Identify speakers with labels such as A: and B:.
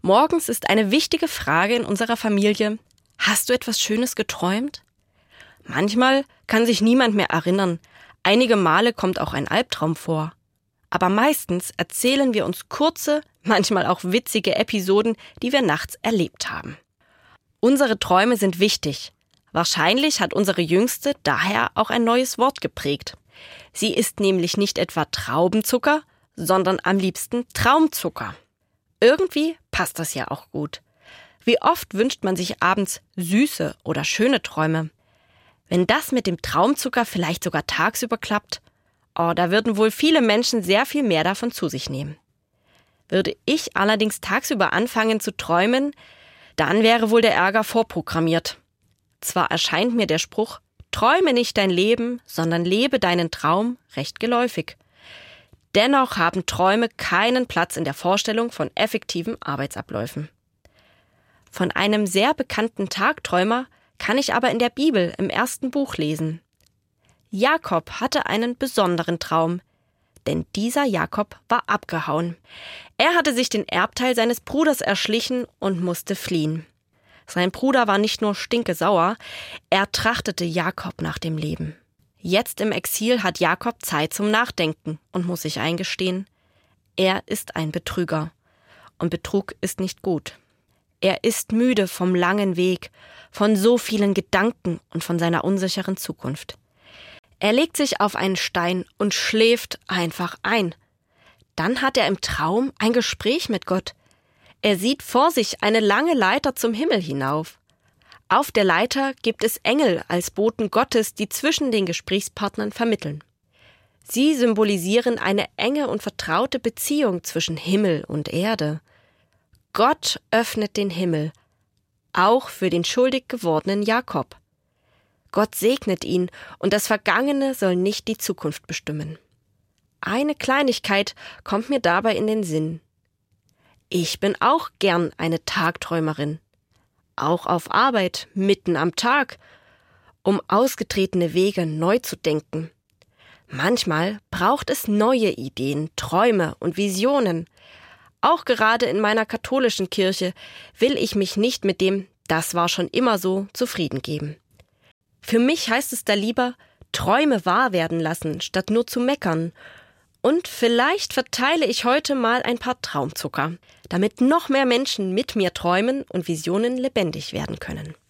A: Morgens ist eine wichtige Frage in unserer Familie: Hast du etwas Schönes geträumt? Manchmal kann sich niemand mehr erinnern. Einige Male kommt auch ein Albtraum vor. Aber meistens erzählen wir uns kurze, manchmal auch witzige Episoden, die wir nachts erlebt haben. Unsere Träume sind wichtig. Wahrscheinlich hat unsere Jüngste daher auch ein neues Wort geprägt. Sie isst nämlich nicht etwa Traubenzucker, sondern am liebsten Traumzucker. Irgendwie passt das ja auch gut. Wie oft wünscht man sich abends süße oder schöne Träume? Wenn das mit dem Traumzucker vielleicht sogar tagsüber klappt, da würden wohl viele Menschen sehr viel mehr davon zu sich nehmen. Würde ich allerdings tagsüber anfangen zu träumen, dann wäre wohl der Ärger vorprogrammiert. Zwar erscheint mir der Spruch „Träume nicht dein Leben, sondern lebe deinen Traum" recht geläufig. Dennoch haben Träume keinen Platz in der Vorstellung von effektiven Arbeitsabläufen. Von einem sehr bekannten Tagträumer kann ich aber in der Bibel im 1. Buch lesen. Jakob hatte einen besonderen Traum, denn dieser Jakob war abgehauen. Er hatte sich den Erbteil seines Bruders erschlichen und musste fliehen. Sein Bruder war nicht nur stinkesauer, er trachtete Jakob nach dem Leben. Jetzt im Exil hat Jakob Zeit zum Nachdenken und muss sich eingestehen, er ist ein Betrüger. Und Betrug ist nicht gut. Er ist müde vom langen Weg, von so vielen Gedanken und von seiner unsicheren Zukunft. Er legt sich auf einen Stein und schläft einfach ein. Dann hat er im Traum ein Gespräch mit Gott. Er sieht vor sich eine lange Leiter zum Himmel hinauf. Auf der Leiter gibt es Engel als Boten Gottes, die zwischen den Gesprächspartnern vermitteln. Sie symbolisieren eine enge und vertraute Beziehung zwischen Himmel und Erde. Gott öffnet den Himmel, auch für den schuldig gewordenen Jakob. Gott segnet ihn und das Vergangene soll nicht die Zukunft bestimmen. Eine Kleinigkeit kommt mir dabei in den Sinn. Ich bin auch gern eine Tagträumerin. Auch auf Arbeit, mitten am Tag, um ausgetretene Wege neu zu denken. Manchmal braucht es neue Ideen, Träume und Visionen. Auch gerade in meiner katholischen Kirche will ich mich nicht mit dem „Das war schon immer so" zufrieden geben. Für mich heißt es da lieber, Träume wahr werden lassen, statt nur zu meckern. Und vielleicht verteile ich heute mal ein paar Traumzucker, damit noch mehr Menschen mit mir träumen und Visionen lebendig werden können.